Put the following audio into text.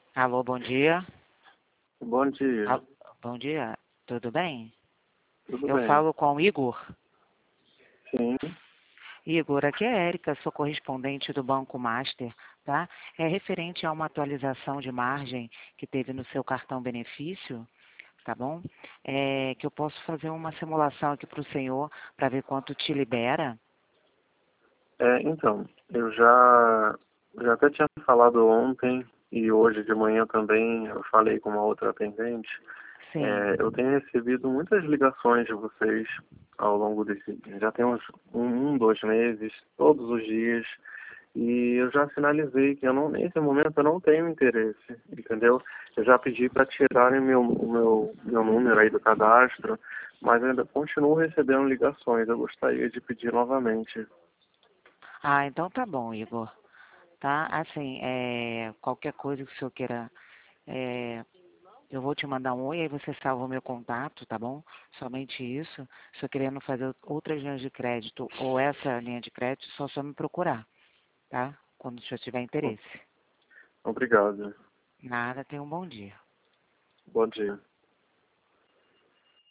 Alô, bom dia. Bom dia, Al- Bom dia, tudo bem? tudo Eu bem? falo com o Igor. Sim, Igor, aqui é a Érica, sou correspondente do Banco Master, tá? É referente a uma atualização de margem que teve no seu cartão benefício, tá bom? É que eu posso fazer uma simulação aqui para o senhor para ver quanto te libera. então, eu já até tinha falado ontem e hoje de manhã também eu falei com uma outra atendente. Sim. Eu tenho recebido muitas ligações de vocês ao longo já tem uns 2 meses, todos os dias, e eu já sinalizei que nesse momento eu não tenho interesse, entendeu? Eu já pedi para tirarem o meu número aí do cadastro, mas ainda continuo recebendo ligações. Eu gostaria de pedir novamente. Ah, então tá bom, Igor. Tá? Assim, qualquer coisa que o senhor queira. é, Eu vou te mandar um oi, aí você salva o meu contato, tá bom? Somente isso. Se eu querendo fazer outras linhas de crédito ou essa linha de crédito, só me procurar, tá? Quando o senhor tiver interesse. Obrigado. Nada, tenha um bom dia. Bom dia.